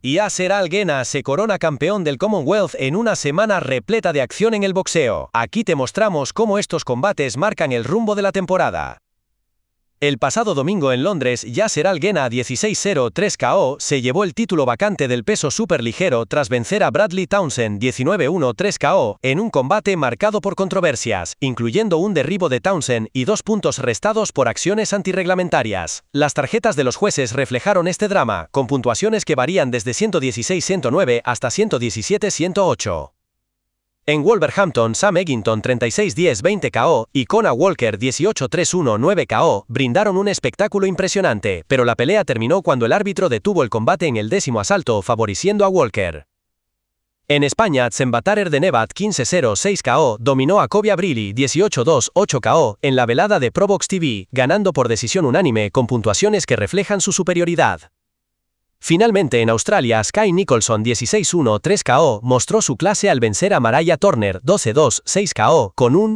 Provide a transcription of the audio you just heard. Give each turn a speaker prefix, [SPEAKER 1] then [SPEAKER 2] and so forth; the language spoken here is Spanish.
[SPEAKER 1] Yasser Al-Ghena se corona campeón del Commonwealth en una semana repleta de acción en el boxeo. Aquí te mostramos cómo estos combates marcan el rumbo de la temporada. El pasado domingo en Londres, Yasser Al-Ghena 16-0-3 KO se llevó el título vacante del peso superligero tras vencer a Bradley Townsend 19-1-3 KO en un combate marcado por controversias, incluyendo un derribo de Townsend y 2 puntos restados por acciones antirreglamentarias. Las tarjetas de los jueces reflejaron este drama, con puntuaciones que varían desde 116-109 hasta 117-108. En Wolverhampton, Sam Eggington 36-10-20 KO y Conor Walker 18-3-1-9 KO brindaron un espectáculo impresionante, pero la pelea terminó cuando el árbitro detuvo el combate en el 10º asalto, favoreciendo a Walker. En España, Tzembatar Erdenebat 15-0-6 KO dominó a Kobe Abrili 18-2-8 KO en la velada de Probox TV, ganando por decisión unánime con puntuaciones que reflejan su superioridad. Finalmente en Australia, Sky Nicholson 16-1-3 KO mostró su clase al vencer a Mariah Turner 12-2-6 KO con un